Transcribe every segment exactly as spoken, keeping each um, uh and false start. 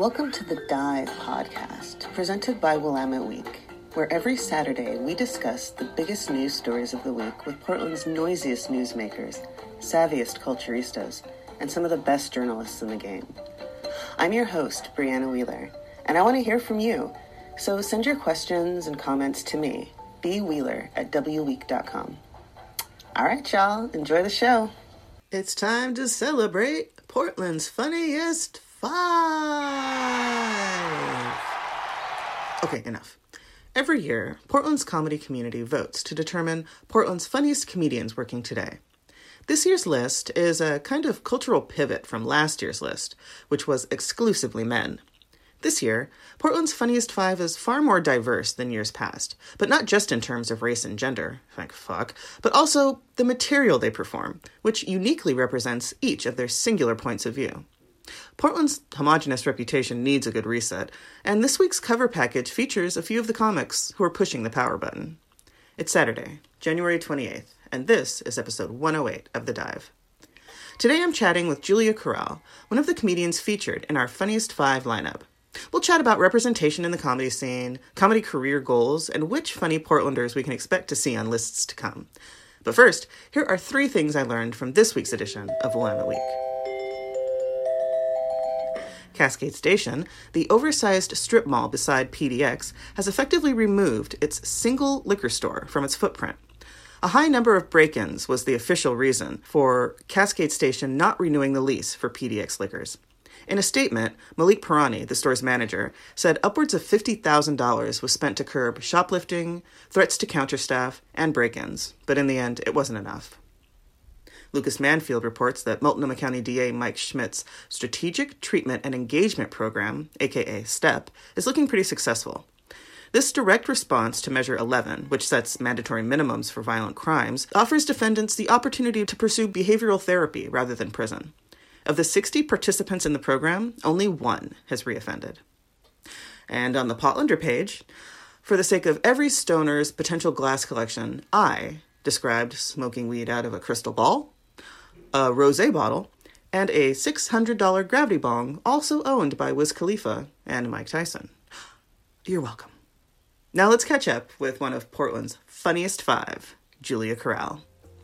Welcome to the Dive podcast, presented by Willamette Week, where every Saturday we discuss the biggest news stories of the week with Portland's noisiest newsmakers, savviest culturistas, and some of the best journalists in the game. I'm your host, Brianna Wheeler, and I want to hear from you, so send your questions and comments to me, bwheeler at w week dot com. All right, y'all, enjoy the show. It's time to celebrate Portland's funniest five. Okay, enough. Every year, Portland's comedy community votes to determine Portland's funniest comedians working today. This year's list is a kind of cultural pivot from last year's list, which was exclusively men. This year, Portland's funniest five is far more diverse than years past, but not just in terms of race and gender, thank fuck, but also the material they perform, which uniquely represents each of their singular points of view. Portland's homogenous reputation needs a good reset, and this week's cover package features a few of the comics who are pushing the power button. It's Saturday, January twenty-eighth, and this is episode one oh eight of The Dive. Today I'm chatting with Julia Corral, one of the comedians featured in our Funniest Five lineup. We'll chat about representation in the comedy scene, comedy career goals, and which funny Portlanders we can expect to see on lists to come. But first, here are three things I learned from this week's edition of Willamette Week. Cascade Station, the oversized strip mall beside P D X, has effectively removed its single liquor store from its footprint. A high number of break-ins was the official reason for Cascade Station not renewing the lease for P D X Liquors. In a statement, Malik Pirani, the store's manager, said upwards of fifty thousand dollars was spent to curb shoplifting, threats to counterstaff, and break-ins, but in the end, it wasn't enough. Lucas Manfield reports that Multnomah County D A Mike Schmidt's Strategic Treatment and Engagement Program, aka STEP, is looking pretty successful. This direct response to Measure eleven, which sets mandatory minimums for violent crimes, offers defendants the opportunity to pursue behavioral therapy rather than prison. Of the sixty participants in the program, only one has reoffended. And on the Potlander page, for the sake of every stoner's potential glass collection, I described smoking weed out of a crystal ball, a rosé bottle, and a six hundred dollars gravity bong, also owned by Wiz Khalifa and Mike Tyson. You're welcome. Now let's catch up with one of Portland's funniest five, Julia Corral.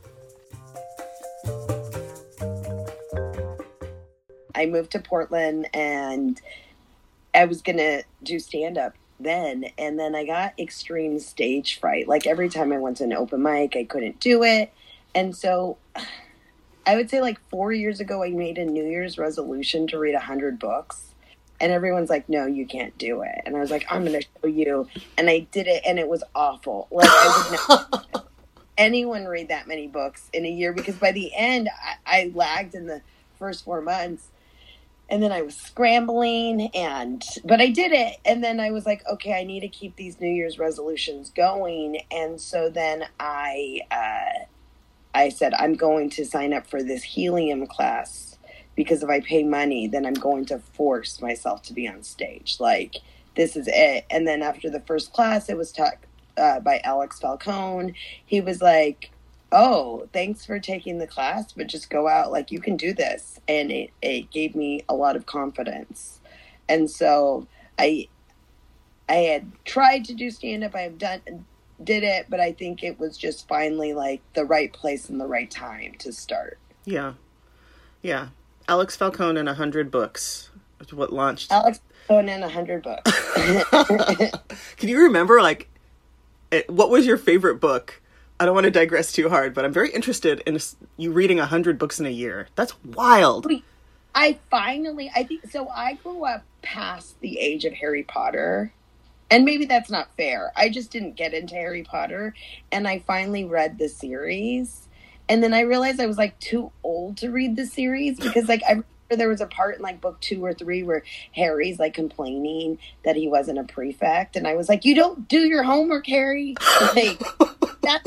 I moved to Portland and I was going to do stand-up then, and then I got extreme stage fright. Like every time I went to an open mic, I couldn't do it. And so I would say like four years ago, I made a New Year's resolution to read one hundred books. And everyone's like, no, you can't do it. And I was like, I'm going to show you. And I did it, and it was awful. Like I would not anyone read that many books in a year, because by the end, I, I lagged in the first four months. And then I was scrambling, and, but I did it. And then I was like, okay, I need to keep these New Year's resolutions going. And so then I, uh, I said, I'm going to sign up for this helium class, because if I pay money, then I'm going to force myself to be on stage. Like, this is it. And then after the first class, it was taught uh, by Alex Falcone. He was like, oh, thanks for taking the class, but just go out, like, you can do this. And it, it gave me a lot of confidence. And so I I had tried to do stand-up, I have done did it, but I think it was just finally like the right place and the right time to start. Yeah. Yeah. Alex Falcone and a hundred books is what launched. Alex Falcone and a hundred books. Can you remember, like, it, what was your favorite book? I don't want to digress too hard, but I'm very interested in you reading a hundred books in a year. That's wild. I finally, I think, so I grew up past the age of Harry Potter, and maybe that's not fair. I just didn't get into Harry Potter, and I finally read the series, and then I realized I was, like, too old to read the series, because, like, I remember there was a part in, like, book two or three where Harry's, like, complaining that he wasn't a prefect, and I was like, you don't do your homework, Harry. Like, that.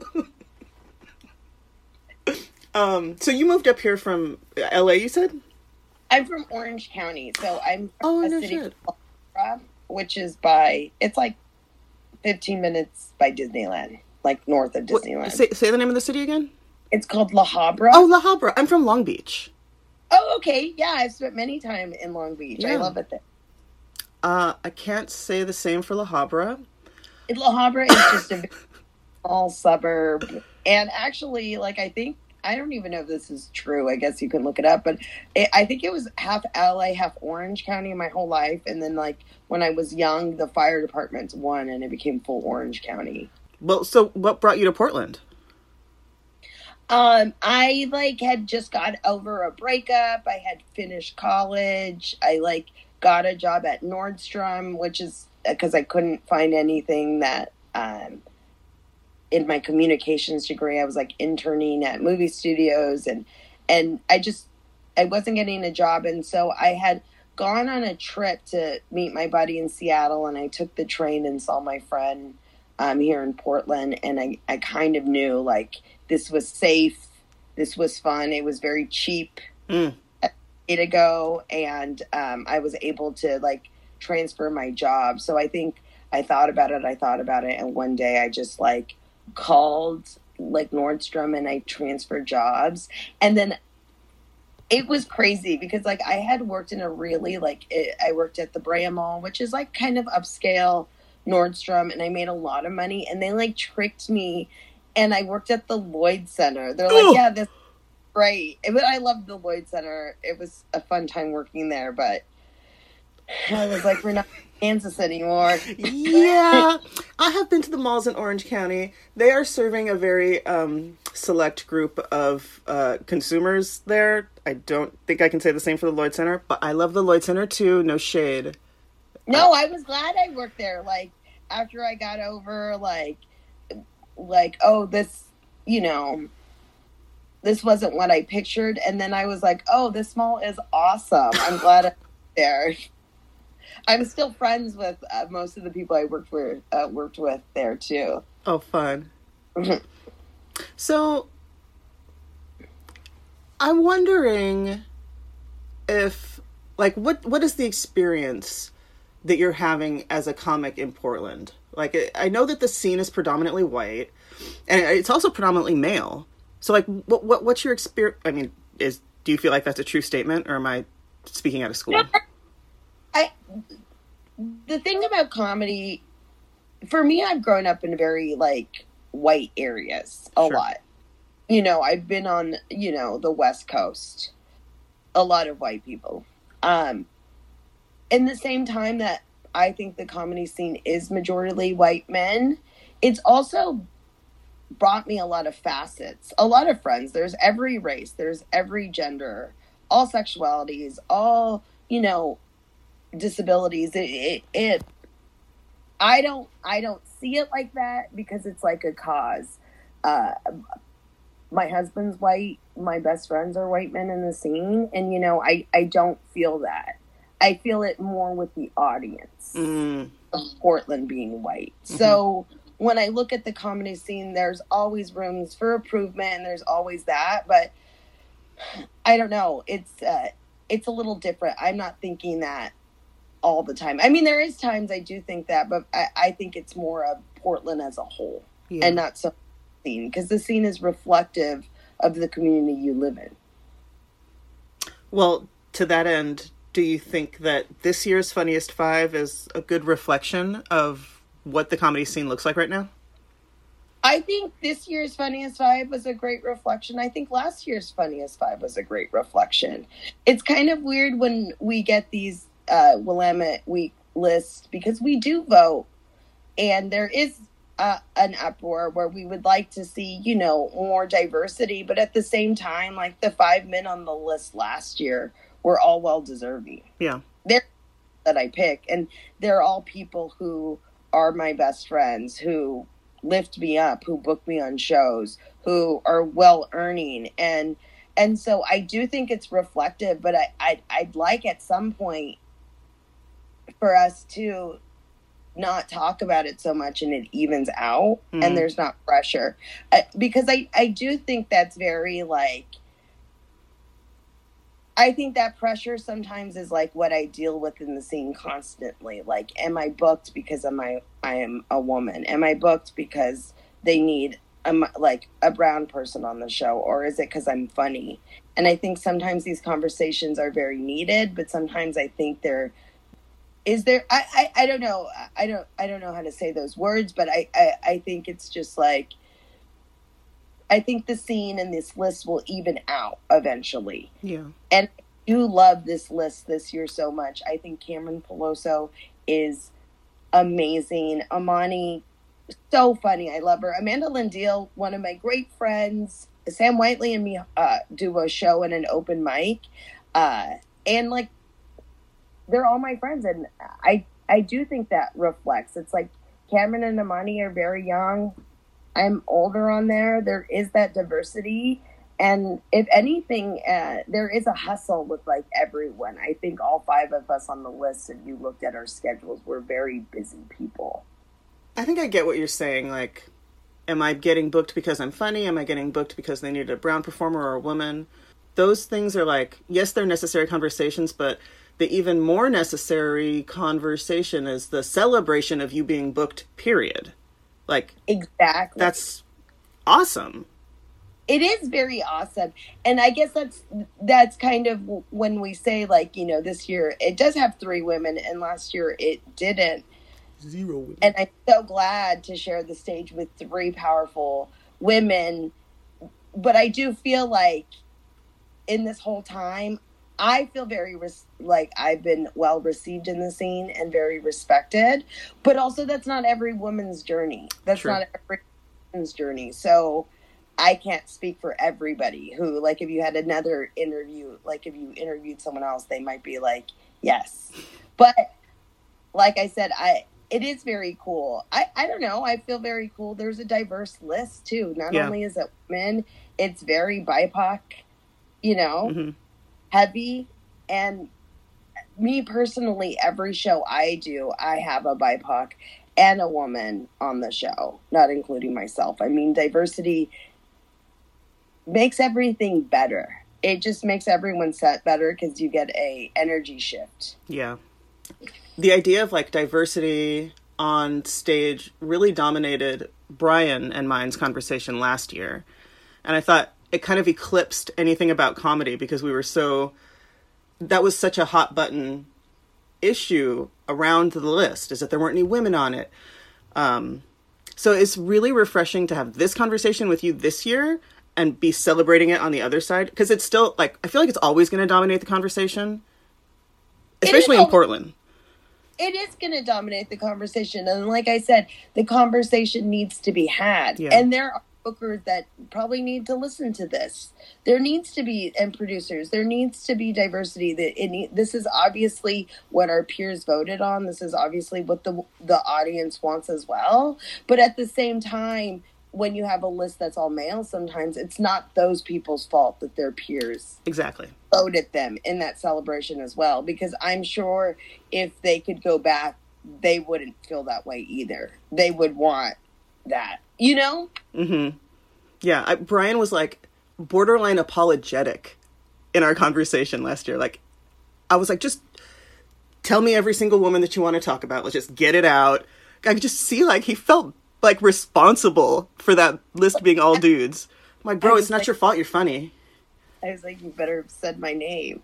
Um, so you moved up here from L A, you said? I'm from Orange County, so I'm from oh, a no city shit. called La Habra, which is by, it's like fifteen minutes by Disneyland, like north of Disneyland. What, say, say the name of the city again? It's called La Habra. Oh, La Habra. I'm from Long Beach. Oh, okay. Yeah, I've spent many time in Long Beach. Yeah. I love it there. Uh, I can't say the same for La Habra. La Habra is just a small suburb. And actually, like, I think, I don't even know if this is true. I guess you can look it up. But it, I think it was half L A, half Orange County my whole life. And then, like, when I was young, the fire department won and it became full Orange County. Well, so what brought you to Portland? Um, I, like, had just got over a breakup. I had finished college. I, like, got a job at Nordstrom, which is because I couldn't find anything that, um, in my communications degree, I was, like, interning at movie studios. And, and I just, I wasn't getting a job. And so I had gone on a trip to meet my buddy in Seattle. And I took the train and saw my friend um, here in Portland. And I, I kind of knew, like, this was safe. This was fun. It was very cheap mm. to go. And um, I was able to, like, transfer my job. So I think I thought about it. I thought about it. And one day I just, like, called, like, Nordstrom and I transferred jobs. And then it was crazy because, like, I had worked in a really, like, it, I worked at the Brea Mall, which is, like, kind of upscale Nordstrom. And I made a lot of money. And they, like, tricked me. And I worked at the Lloyd Center. They're like, Ooh. yeah, this is great. But I loved the Lloyd Center. It was a fun time working there. But I was like, we're not in Kansas anymore. Yeah. I have been to the malls in Orange County. They are serving a very um, select group of uh, consumers there. I don't think I can say the same for the Lloyd Center. But I love the Lloyd Center, too. No shade. No, uh, I was glad I worked there. Like, after I got over, like... like, oh, this, you know, this wasn't what I pictured. And then I was like, oh, this mall is awesome. I'm glad I'm there. I'm still friends with uh, most of the people I worked with, uh, worked with there, too. Oh, fun. So, I'm wondering if, like, what what is the experience that you're having as a comic in Portland? Like, I know that the scene is predominantly white, and it's also predominantly male. So, like, what, what what's your experience? I mean, is do you feel like that's a true statement, or am I speaking out of school? I the thing about comedy, for me, I've grown up in very, like, white areas a sure. lot. You know, I've been on, you know, the West Coast, a lot of white people. Um, in the same time that I think the comedy scene is majority white men, it's also brought me a lot of facets, a lot of friends. There's every race, there's every gender, all sexualities, all, you know, disabilities. It, it, it, I don't, I don't see it like that because it's like a cause. Uh, my husband's white, my best friends are white men in the scene. And, you know, I, I don't feel that. I feel it more with the audience mm. of Portland being white. Mm-hmm. So when I look at the comedy scene, there's always rooms for improvement and there's always that. But I don't know. It's uh, it's a little different. I'm not thinking that all the time. I mean, there is times I do think that, but I, I think it's more of Portland as a whole yeah. and not so scene because the scene is reflective of the community you live in. Well, to that end, do you think that this year's Funniest Five is a good reflection of what the comedy scene looks like right now? I think this year's Funniest Five was a great reflection. I think last year's Funniest Five was a great reflection. It's kind of weird when we get these uh, Willamette Week lists because we do vote and there is uh, an uproar where we would like to see, you know, more diversity. But at the same time, like the five men on the list last year were all well-deserving. Yeah. They're that I pick. And they're all people who are my best friends, who lift me up, who book me on shows, who are well-earning. And and so I do think it's reflective, but I, I, I'd like at some point for us to not talk about it so much and it evens out mm. and there's not pressure. Uh, because I, I do think that's very, like, I think that pressure sometimes is like what I deal with in the scene constantly. Like, am I booked because am I, I am a woman? Am I booked because they need a, like a brown person on the show? Or is it because I'm funny? And I think sometimes these conversations are very needed, but sometimes I think they're is there, I, I, I don't know. I don't, I don't know how to say those words, but I, I, I think it's just like, I think the scene and this list will even out eventually. Yeah. And I do love this list this year so much. I think Cameron Peloso is amazing. Amani, so funny. I love her. Amanda Lindell, one of my great friends. Sam Whiteley and me uh, do a show and an open mic. Uh, and like, they're all my friends. And I, I do think that reflects. It's like Cameron and Amani are very young. I'm older on there. There is that diversity. And if anything, uh, there is a hustle with like everyone. I think all five of us on the list, if you looked at our schedules, we're very busy people. I think I get what you're saying. Like, am I getting booked because I'm funny? Am I getting booked because they need a brown performer or a woman? Those things are like, yes, they're necessary conversations, but the even more necessary conversation is the celebration of you being booked, period. Like, exactly. That's awesome. It is very awesome. And I guess that's that's kind of when we say, like, you know, this year it does have three women and last year it didn't. Zero women. And I'm so glad to share the stage with three powerful women. But I do feel like in this whole time, I feel very res- like I've been well received in the scene and very respected. But also that's not every woman's journey. That's True. not every woman's journey. So I can't speak for everybody who, like, if you had another interview, like if you interviewed someone else, they might be like, yes. But like I said, I it is very cool. I, I don't know. I feel very cool. There's a diverse list, too. Not yeah. only is it women, it's very B I P O C, you know, mm-hmm. heavy. And me personally, every show I do, I have a B I P O C and a woman on the show, not including myself. I mean, diversity makes everything better. It just makes everyone's set better because you get a energy shift. Yeah. The idea of like diversity on stage really dominated Brian and mine's conversation last year. And I thought it kind of eclipsed anything about comedy because we were so, that was such a hot button issue around the list, is that there weren't any women on it. Um, so it's really refreshing to have this conversation with you this year and be celebrating it on the other side. Because it's still, like, I feel like it's always going to dominate the conversation. Especially in Portland. It is going to dominate the conversation. And like I said, the conversation needs to be had. Yeah. And there are bookers that probably need to listen to this. There needs to be, and producers, there needs to be diversity. That it need, This is obviously what our peers voted on. This is obviously what the the audience wants as well. But at the same time, when you have a list that's all male, sometimes it's not those people's fault that their peers exactly voted them in that celebration as well. Because I'm sure if they could go back, they wouldn't feel that way either. They would want that, you know? Mm-hmm. Yeah, I, Brian was like borderline apologetic in our conversation last year. Like, I was like, just tell me every single woman that you want to talk about. Let's just get it out. I could just see like he felt like responsible for that list being all dudes. I'm like, bro, it's not like, your fault. You're funny. I was like, you better have said my name.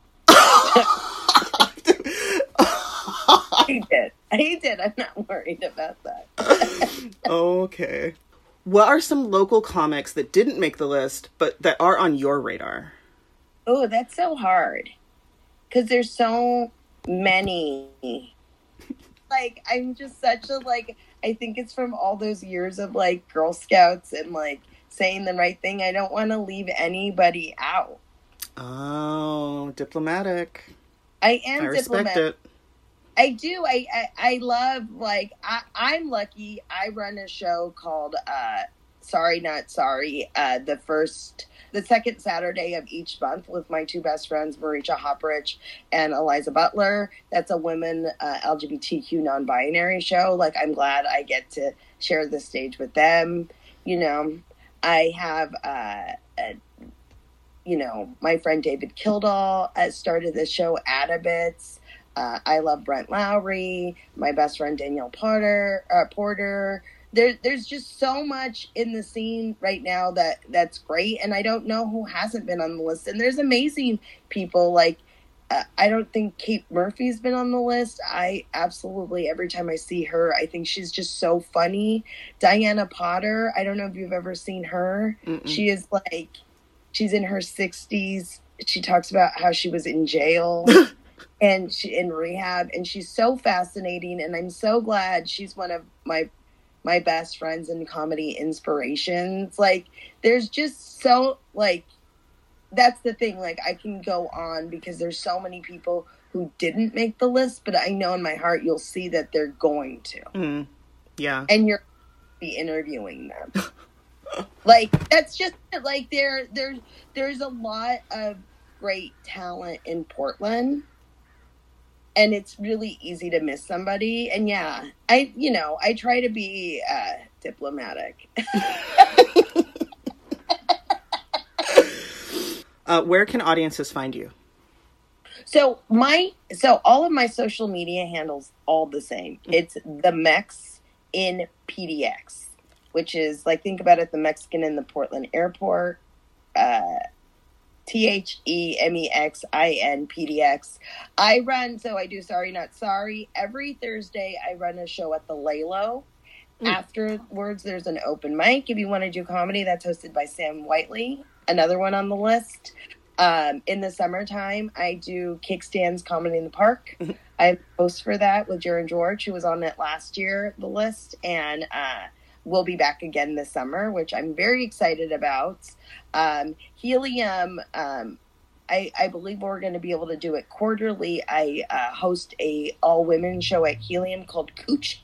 He did. He did. I'm not worried about that. Okay. What are some local comics that didn't make the list, but that are on your radar? Oh, that's so hard. Because there's so many. Like, I'm just such a, like, I think it's from all those years of, like, Girl Scouts and, like, saying the right thing. I don't want to leave anybody out. Oh, diplomatic. I am I respect diplomatic. it. I do. I, I, I love, like, I, I'm lucky. I run a show called uh, Sorry Not Sorry, uh, the first, the second Saturday of each month with my two best friends, Marisha Hopperich and Eliza Butler. That's a women uh, L G B T Q non-binary show. Like, I'm glad I get to share the stage with them. You know, I have, uh, a, you know, my friend David Kildall uh, started the show Adabits. Uh, I love Brent Lowry, my best friend Danielle Porter. Uh, Porter. There, there's just so much in the scene right now that that's great, and I don't know who hasn't been on the list. And there's amazing people like uh, I don't think Kate Murphy's been on the list. I absolutely, every time I see her, I think she's just so funny. Diana Potter, I don't know if you've ever seen her. Mm-mm. She is like, she's in her sixties. She talks about how she was in jail and she in rehab, and she's so fascinating. And I'm so glad she's one of my my best friends and comedy inspirations. Like, there's just so, like, that's the thing. Like, I can go on because there's so many people who didn't make the list, but I know in my heart you'll see that they're going to. Mm, yeah. And you're be interviewing them. Like, that's just, like, there, there, there's a lot of great talent in Portland. And it's really easy to miss somebody. And yeah, I, you know, I try to be uh, diplomatic. uh, where can audiences find you? So my, so all of my social media handles all the same. It's the Mex in P D X, which is like, think about it, the Mexican in the Portland airport, uh, T H E M E X I N P D X. I run, so I do Sorry Not Sorry. Every Thursday, I run a show at the Lalo. Mm. Afterwards, there's an open mic. If you want to do comedy, that's hosted by Sam Whiteley, another one on the list. Um, in the summertime, I do Kickstands Comedy in the Park. Mm-hmm. I host for that with Jaron George, who was on it last year, the list. And uh, we'll be back again this summer, which I'm very excited about. Um, Helium, um, I, I believe we're going to be able to do it quarterly. I uh, host a all-women show at Helium called Cooch.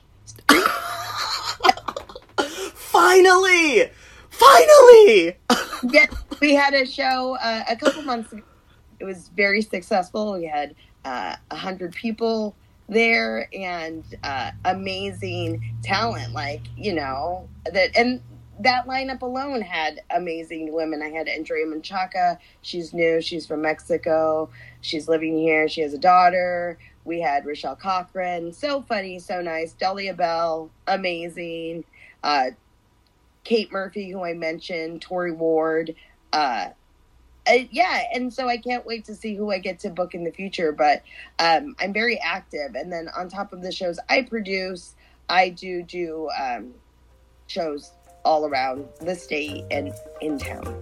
Finally! Finally! Yeah, we had a show uh, a couple months ago. It was very successful. We had uh, one hundred people there and uh, amazing talent. Like, you know, that and that lineup alone had amazing women. I had Andrea Menchaca. She's new. She's from Mexico. She's living here. She has a daughter. We had Rochelle Cochran. So funny, so nice. Delia Bell, amazing. Uh, Kate Murphy, who I mentioned. Tori Ward. Uh, uh, yeah, and so I can't wait to see who I get to book in the future. But um, I'm very active. And then on top of the shows I produce, I do do um, shows all around the state and in town.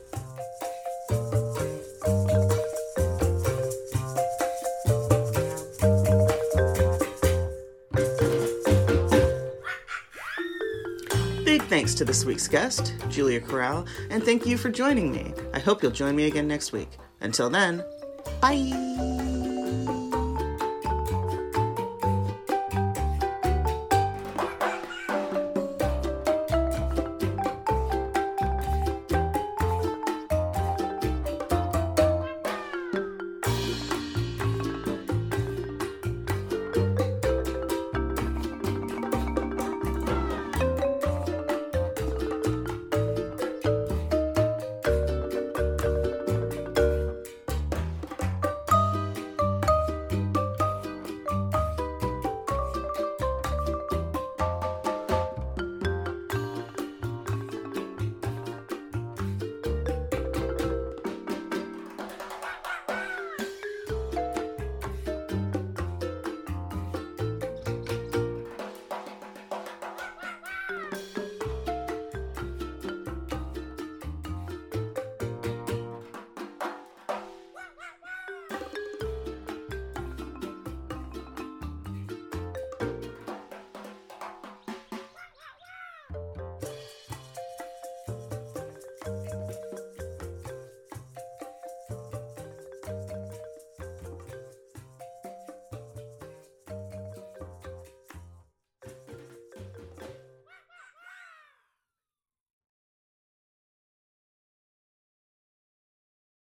Big thanks to this week's guest, Julia Corral, and thank you for joining me. I hope you'll join me again next week. Until then, bye!